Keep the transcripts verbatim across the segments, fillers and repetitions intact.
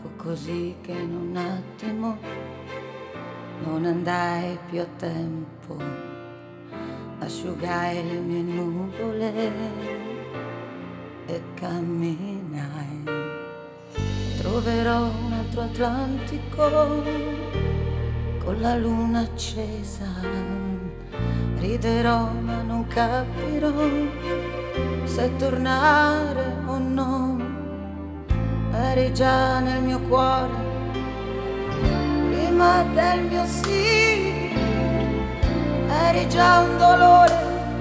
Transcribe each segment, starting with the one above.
Fu così che in un attimo non andai più a tempo, asciugai le mie nuvole e camminai. Troverò un altro Atlantico con la luna accesa, riderò ma non capirò se tornare o no. Eri già nel mio cuore prima del mio sì, eri già un dolore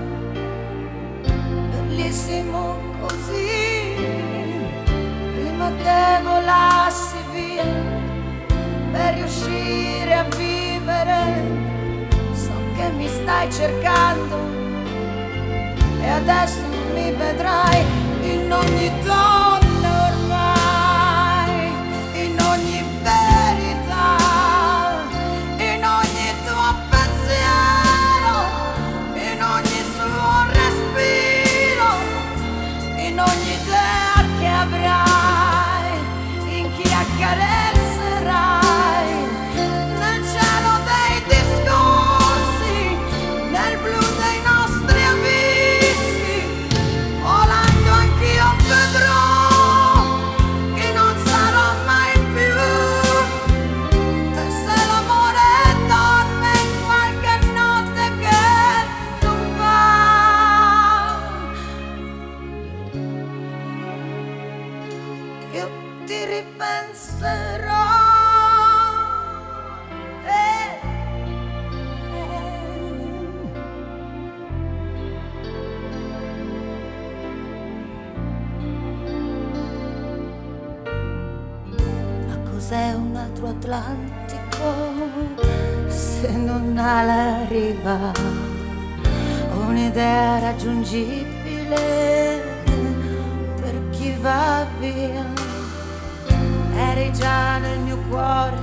bellissimo così, prima che volassi via per riuscire a vivere. So che mi stai cercando e adesso mi vedrai in ogni donna ormai, in ogni verità, in ogni tuo pensiero, in ogni suo respiro, in ogni idea che avrai, in chi accarezzerai, nel cielo dei discorsi, nel blu dei nostri abissi, volando anch'io vedrò che non sarò mai più. E se l'amore dorme in qualche notte che non va, io ti ripenserò. Eh, Ma cos'è un altro Atlantico se non ha la riva? Un'idea raggiungibile per chi va via. Eri già nel mio cuore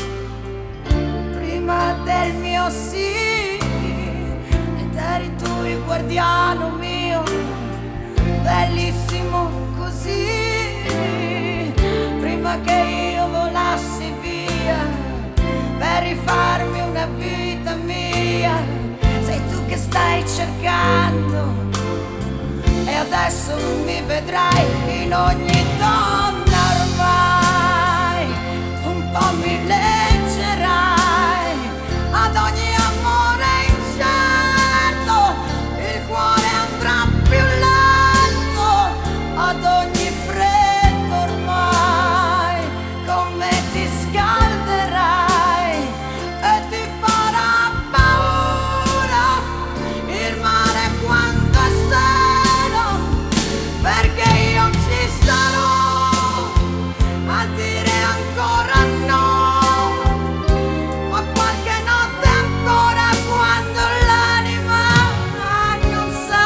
prima del mio sì, ed eri tu il guardiano mio, bellissimo così, prima che io volassi via per rifarmi una vita mia. Sei tu che stai cercando e adesso mi vedrai in ogni donna ormai, un po' mi leggerai ad ogni amore incerto, il cuore andrà più lento ad ogni freddo ormai, con me ti scalderai e ti farà paura il mare quando è sereno, perché io ci starò a dire ancora no, ma qualche notte ancora quando l'anima non sa.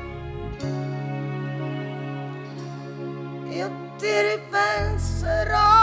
Io ti ripenserò.